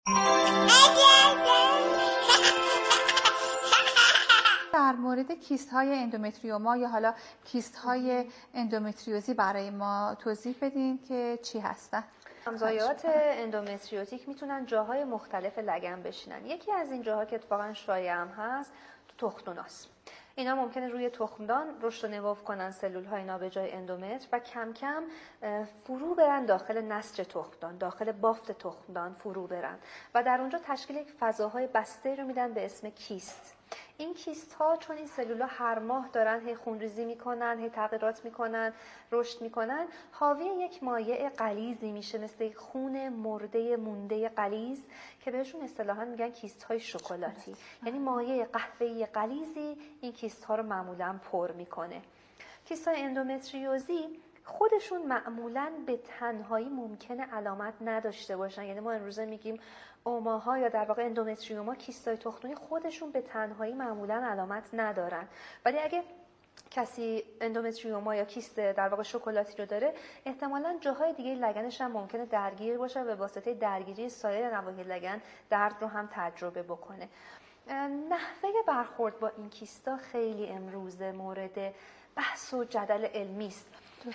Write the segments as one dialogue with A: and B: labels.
A: در مورد کیست های اندومتریوما یا حالا کیست های اندومتریوزی برای ما توضیح بدین که چی هستن؟
B: همزایات اندومتریوتیک میتونن جاهای مختلف لگن بشینن. یکی از این جاها که اتفاقا شایع هم هست تو تخمدان‌هاست. اینا ممکنه روی تخمدان رشد و نمو کنن سلول‌های نابجای اندومتر و کم کم فرو برن داخل نسج تخمدان، داخل بافت تخمدان فرو برن و در اونجا تشکیل یک فضاهای بسته رو میدن به اسم کیست. این کیست ها چون این سلولا هر ماه دارن هی خونریزی میکنن، هی تغییرات میکنن، رشد میکنن، حاوی یک مایع غلیظی میشه مثل یک خون مرده مونده غلیظ که بهشون اصطلاحاً میگن کیست های شکلاتی. یعنی مایع قهوه‌ای غلیظی این کیست ها رو معمولاً پر میکنه. کیست های اندومتریوزی خودشون معمولاً به تنهایی ممکنه علامت نداشته باشن. یعنی ما امروزه میگیم اوماها یا در واقع اندومتریوما، کیستای تخمدانی خودشون به تنهایی معمولاً علامت ندارن. ولی اگه کسی اندومتریوما یا کیست در واقع شکلاتی رو داره، احتمالاً جاهای دیگه لگنش هم ممکنه درگیر باشه و به واسطه درگیری سایر نواحی لگن درد رو هم تجربه بکنه. نحوه برخورد با این کیستا خیلی امروزه مورد بحث و جدل علمی است.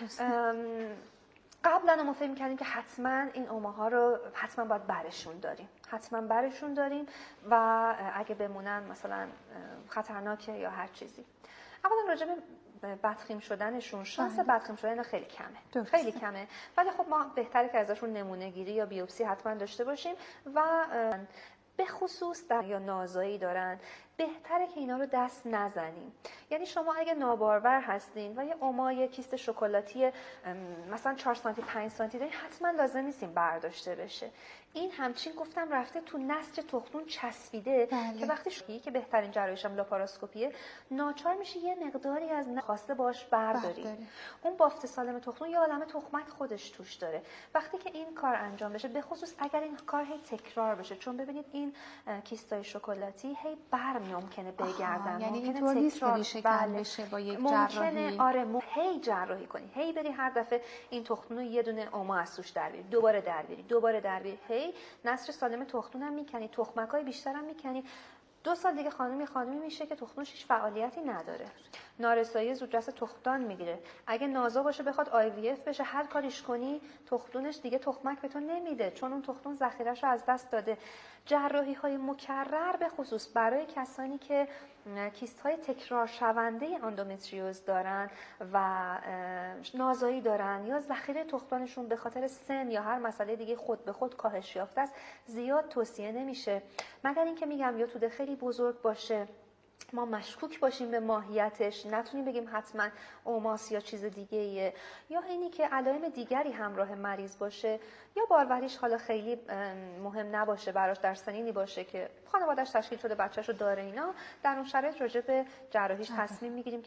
B: قبلا ما فکر می‌کردیم که حتما این اوماها رو حتما باید برشون داریم و اگه بمونن مثلا خطرناکه یا هر چیزی. اولا راجع به بدخیم شدنشون، شانس بدخیم شدن خیلی کمه. خیلی کمه. ولی خب ما بهتره که ازشون نمونه گیری یا بیوپسی حتما داشته باشیم و به خصوص یا نازایی دارن، بهتره که اینا رو دست نزنیم. یعنی شما اگه نابارور هستین و یه اوما، یه کیست شکلاتی مثلا 4 سانتی 5 سانتی دارین، حتما لازم نیستیم برداشته بشه. این همچین گفتم رفته تو نسج تخمدان چسبیده که وقتی شویی که بهترین جراحیش هم لاپاراسکوپیه، ناچار میشه یه مقداری از خواسته باش برداری. اون بافت سالم تخمدان یه عالمه تخمک خودش توش داره. وقتی که این کار انجام بشه، به خصوص اگر این کار هی تکرار بشه، چون ببینید این کیستای شکلاتی هی ممکنه بگردن،
A: یعنی
B: ممکنه
A: اینطور نیست که ریشه کن بشه با یک جراحی.
B: آره هی جراحی کنی، هی بری هر دفعه این تخمدان یه دونه اوما از توش در بیاری، دوباره در بیاری، هی نسج سالم تخمدان هم میکنی، تخمکای بیشتر هم میکنی. 2 سال دیگه خانمی میشه که تخمدانش هیچ فعالیتی نداره، نارسایی زودرس تخمدان میگیره. اگه نازا باشه بخواد IVF بشه، هر کاریش کنی تخمدانش دیگه تخمک به تو نمیده، چون اون تخمدان ذخیره‌شو از دست داده. جراحی‌های مکرر به خصوص برای کسانی که کیست‌های تکرار شونده اندومتریوز دارن و نازایی دارن یا ذخیره تخمدانشون به خاطر سن یا هر مسئله دیگه خود به خود کاهش یافته است، زیاد توصیه نمیشه، مگر اینکه میگم یا توده خیلی بزرگ باشه، ما مشکوک باشیم به ماهیتش، نتونیم بگیم حتما اوماس یا چیز دیگه‌ایه، یا اینی که علائم دیگری همراه مریض باشه، یا باروریش حالا خیلی مهم نباشه براش، در سنینی باشه که خانواده‌اش تشکیل شده، بچه‌شو داره، اینا در اون شرایط راجع به جراحیش تصمیم میگیریم.